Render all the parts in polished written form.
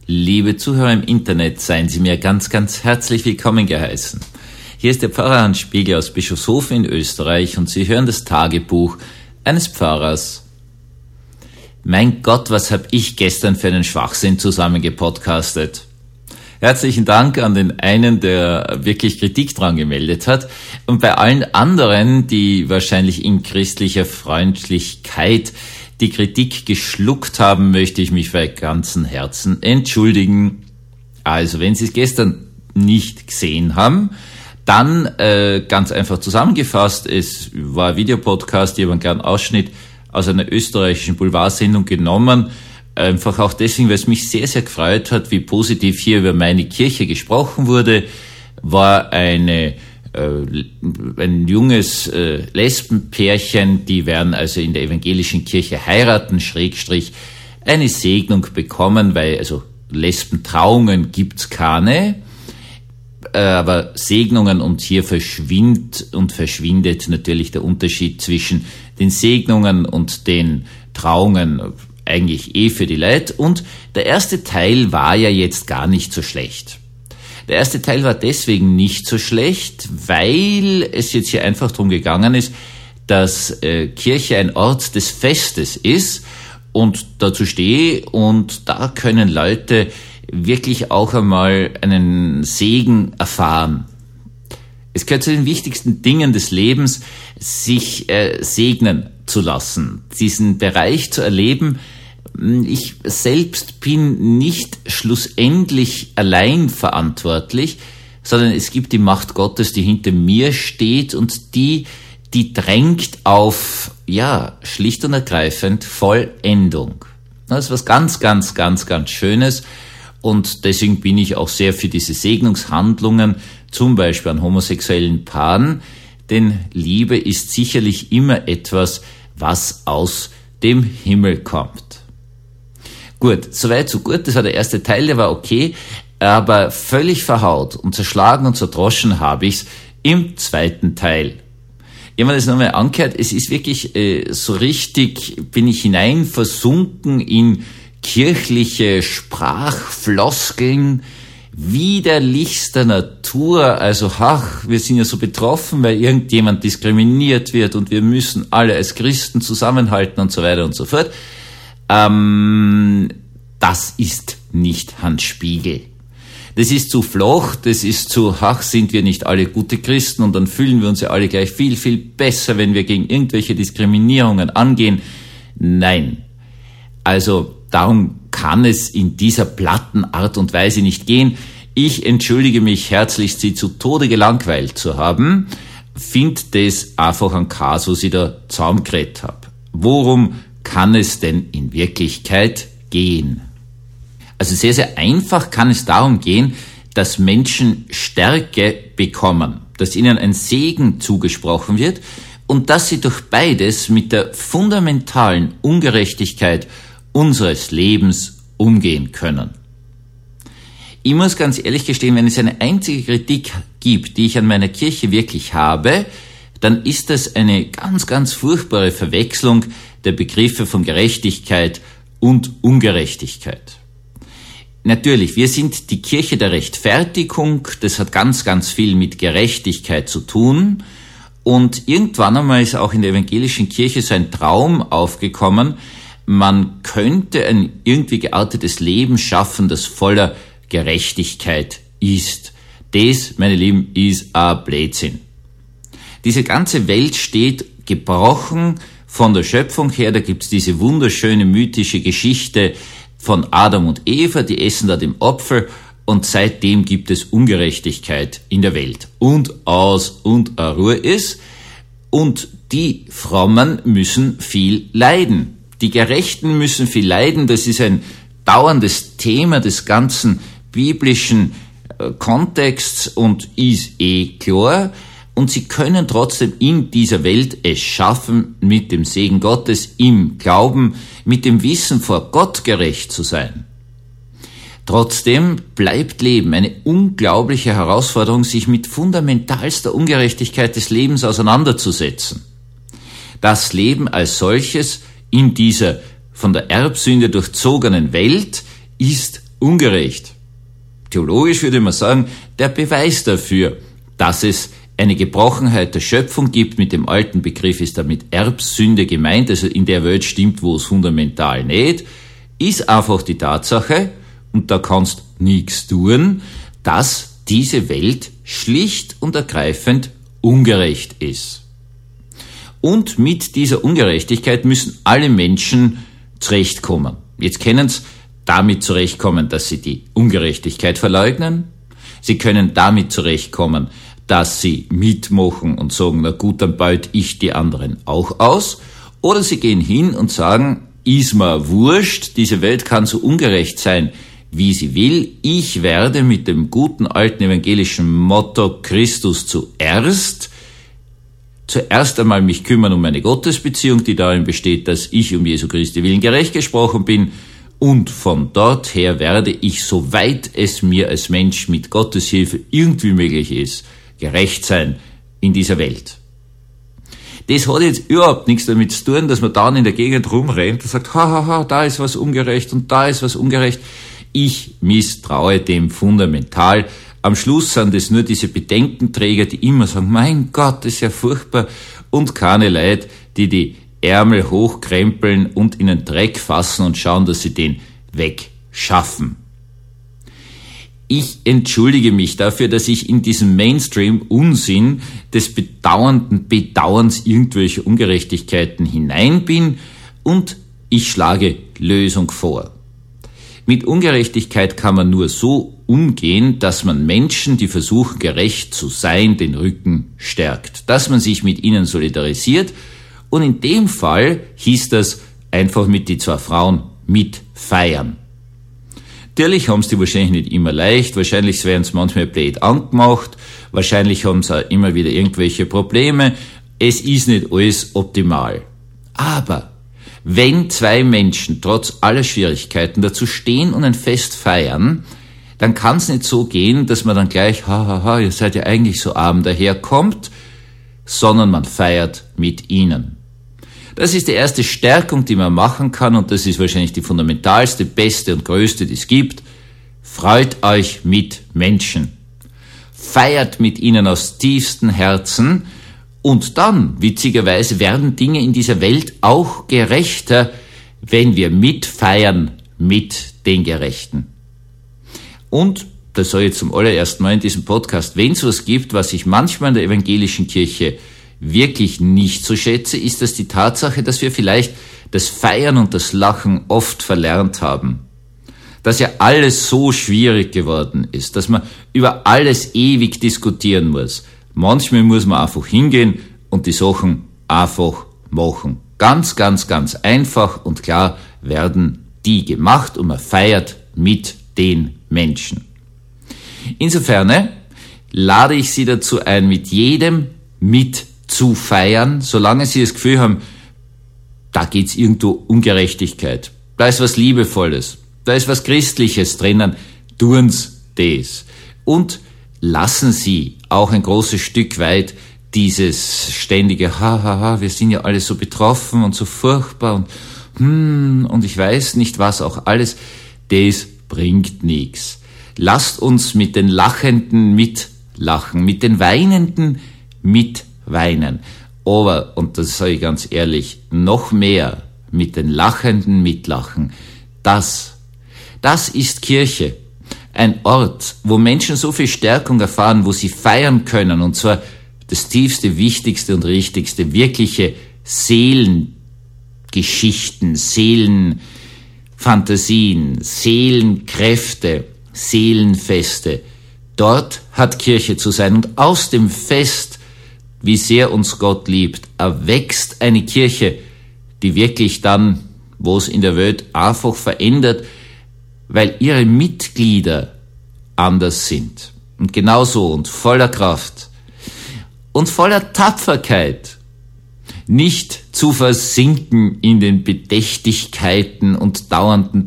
Liebe Zuhörer im Internet, seien Sie mir ganz, ganz herzlich willkommen geheißen. Hier ist der Pfarrer Hans Spiegel aus Bischofshofen in Österreich und Sie hören das Tagebuch eines Pfarrers. Mein Gott, was habe ich gestern für einen Schwachsinn zusammengepodcastet? Herzlichen Dank an den einen, der wirklich Kritik dran gemeldet hat. Und bei allen anderen, die wahrscheinlich in christlicher Freundlichkeit die Kritik geschluckt haben, möchte ich mich bei ganzem Herzen entschuldigen. Also, wenn Sie es gestern nicht gesehen haben, dann ganz einfach zusammengefasst, es war ein Videopodcast, ich habe einen kleinen Ausschnitt aus einer österreichischen Boulevardsendung genommen, einfach auch deswegen, weil es mich sehr, sehr gefreut hat, wie positiv hier über meine Kirche gesprochen wurde, war ein junges Lesbenpärchen, die werden also in der evangelischen Kirche heiraten, / eine Segnung bekommen, weil also Lesbentrauungen gibt's keine, aber Segnungen, und hier verschwindet natürlich der Unterschied zwischen den Segnungen und den Trauungen eigentlich für die Leute. Und der erste Teil war ja jetzt gar nicht so schlecht. Der erste Teil war deswegen nicht so schlecht, weil es jetzt hier einfach darum gegangen ist, dass Kirche ein Ort des Festes ist und dazu stehe, und da können Leute wirklich auch einmal einen Segen erfahren. Es gehört zu den wichtigsten Dingen des Lebens, sich segnen zu lassen, diesen Bereich zu erleben. Ich selbst bin nicht schlussendlich allein verantwortlich, sondern es gibt die Macht Gottes, die hinter mir steht und die drängt auf, schlicht und ergreifend Vollendung. Das ist was ganz, ganz, ganz, ganz Schönes, und deswegen bin ich auch sehr für diese Segnungshandlungen, zum Beispiel an homosexuellen Paaren, denn Liebe ist sicherlich immer etwas, was aus dem Himmel kommt. Gut, soweit so gut, das war der erste Teil, der war okay, aber völlig verhaut und zerschlagen und zerdroschen habe ich's im zweiten Teil. Ich habe mir das nochmal angehört, es ist wirklich so richtig, bin ich hinein versunken in kirchliche Sprachfloskeln widerlichster Natur, also wir sind ja so betroffen, weil irgendjemand diskriminiert wird und wir müssen alle als Christen zusammenhalten und so weiter und so fort. Das ist nicht Hans Spiegel. Das ist zu flach, das ist zu, sind wir nicht alle gute Christen und dann fühlen wir uns ja alle gleich viel, viel besser, wenn wir gegen irgendwelche Diskriminierungen angehen. Nein. Also darum kann es in dieser platten Art und Weise nicht gehen. Ich entschuldige mich herzlichst, Sie zu Tode gelangweilt zu haben. Find das einfach ein Kasus, ich da zusammengeredet habe. Worum kann es denn in Wirklichkeit gehen? Also sehr, sehr einfach kann es darum gehen, dass Menschen Stärke bekommen, dass ihnen ein Segen zugesprochen wird und dass sie durch beides mit der fundamentalen Ungerechtigkeit unseres Lebens umgehen können. Ich muss ganz ehrlich gestehen, wenn es eine einzige Kritik gibt, die ich an meiner Kirche wirklich habe, dann ist das eine ganz, ganz furchtbare Verwechslung der Begriffe von Gerechtigkeit und Ungerechtigkeit. Natürlich, wir sind die Kirche der Rechtfertigung, das hat ganz, ganz viel mit Gerechtigkeit zu tun, und irgendwann einmal ist auch in der evangelischen Kirche so ein Traum aufgekommen, man könnte ein irgendwie geartetes Leben schaffen, das voller Gerechtigkeit ist. Das, meine Lieben, ist ein Blödsinn. Diese ganze Welt steht gebrochen von der Schöpfung her. Da gibt's diese wunderschöne mythische Geschichte von Adam und Eva, die essen da den Apfel, und seitdem gibt es Ungerechtigkeit in der Welt. Und aus und a Ruhe ist. Und die Frommen müssen viel leiden. Die Gerechten müssen viel leiden. Das ist ein dauerndes Thema des ganzen biblischen Kontexts und ist klar. Und sie können trotzdem in dieser Welt es schaffen, mit dem Segen Gottes im Glauben, mit dem Wissen vor Gott gerecht zu sein. Trotzdem bleibt Leben eine unglaubliche Herausforderung, sich mit fundamentalster Ungerechtigkeit des Lebens auseinanderzusetzen. Das Leben als solches in dieser von der Erbsünde durchzogenen Welt ist ungerecht. Theologisch würde man sagen, der Beweis dafür, dass es eine Gebrochenheit der Schöpfung gibt. Mit dem alten Begriff ist damit Erbsünde gemeint, also in der Welt stimmt, wo es fundamental nicht, ist einfach die Tatsache, und da kannst nichts tun, dass diese Welt schlicht und ergreifend ungerecht ist. Und mit dieser Ungerechtigkeit müssen alle Menschen zurechtkommen. Jetzt können sie damit zurechtkommen, dass sie die Ungerechtigkeit verleugnen. Sie können damit zurechtkommen, dass sie mitmachen und sagen, na gut, dann beute ich die anderen auch aus. Oder sie gehen hin und sagen, ist mir wurscht, diese Welt kann so ungerecht sein, wie sie will. Ich werde mit dem guten alten evangelischen Motto Christus zuerst einmal mich kümmern um meine Gottesbeziehung, die darin besteht, dass ich um Jesu Christi willen gerecht gesprochen bin, und von dort her werde ich, soweit es mir als Mensch mit Gottes Hilfe irgendwie möglich ist, gerecht sein in dieser Welt. Das hat jetzt überhaupt nichts damit zu tun, dass man dann in der Gegend rumrennt und sagt, da ist was ungerecht und da ist was ungerecht. Ich misstraue dem fundamental. Am Schluss sind es nur diese Bedenkenträger, die immer sagen, mein Gott, das ist ja furchtbar, und keine Leute, die Ärmel hochkrempeln und in den Dreck fassen und schauen, dass sie den wegschaffen. Ich entschuldige mich dafür, dass ich in diesem Mainstream-Unsinn des bedauernden Bedauerns irgendwelcher Ungerechtigkeiten hinein bin, und ich schlage Lösung vor. Mit Ungerechtigkeit kann man nur so umgehen, dass man Menschen, die versuchen, gerecht zu sein, den Rücken stärkt, dass man sich mit ihnen solidarisiert. Und in dem Fall hieß das einfach mit die zwei Frauen mitfeiern. Natürlich haben sie die wahrscheinlich nicht immer leicht, wahrscheinlich werden sie manchmal blöd angemacht, wahrscheinlich haben sie auch immer wieder irgendwelche Probleme. Es ist nicht alles optimal. Aber wenn zwei Menschen trotz aller Schwierigkeiten dazu stehen und ein Fest feiern, dann kann es nicht so gehen, dass man dann gleich, ihr seid ja eigentlich so arm daherkommt, sondern man feiert mit ihnen. Das ist die erste Stärkung, die man machen kann, und das ist wahrscheinlich die fundamentalste, beste und größte, die es gibt. Freut euch mit Menschen. Feiert mit ihnen aus tiefstem Herzen, und dann, witzigerweise, werden Dinge in dieser Welt auch gerechter, wenn wir mitfeiern mit den Gerechten. Und, das soll ich zum allerersten Mal in diesem Podcast, wenn es was gibt, was ich manchmal in der evangelischen Kirche wirklich nicht so schätze, ist das die Tatsache, dass wir vielleicht das Feiern und das Lachen oft verlernt haben. Dass ja alles so schwierig geworden ist, dass man über alles ewig diskutieren muss. Manchmal muss man einfach hingehen und die Sachen einfach machen. Ganz, ganz, ganz einfach und klar werden die gemacht, und man feiert mit den Menschen. Insofern lade ich Sie dazu ein, mit jedem mit zu feiern, solange Sie das Gefühl haben, da geht's irgendwo Ungerechtigkeit, da ist was Liebevolles, da ist was Christliches drinnen, tun's das. Und lassen Sie auch ein großes Stück weit dieses ständige wir sind ja alle so betroffen und so furchtbar und ich weiß nicht was auch alles, das bringt nichts. Lasst uns mit den Lachenden mitlachen, mit den Weinenden mitweinen. Aber, und das sage ich ganz ehrlich, noch mehr mit den Lachenden mitlachen. Das ist Kirche. Ein Ort, wo Menschen so viel Stärkung erfahren, wo sie feiern können, und zwar das tiefste, wichtigste und richtigste, wirkliche Seelengeschichten, Seelenfantasien, Seelenkräfte, Seelenfeste. Dort hat Kirche zu sein, und aus dem Fest, wie sehr uns Gott liebt, erwächst eine Kirche, die wirklich dann, wo es in der Welt einfach verändert, weil ihre Mitglieder anders sind. Und genauso und voller Kraft und voller Tapferkeit, nicht zu versinken in den Bedächtigkeiten und dauernden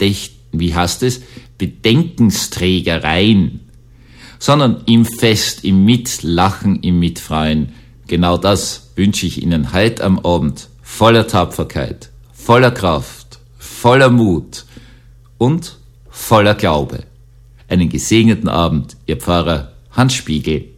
Bedenkensträgereien, sondern im Fest, im Mitlachen, im Mitfreuen. Genau das wünsche ich Ihnen heute am Abend, voller Tapferkeit, voller Kraft, voller Mut und voller Glaube. Einen gesegneten Abend, Ihr Pfarrer Hans Spiegel.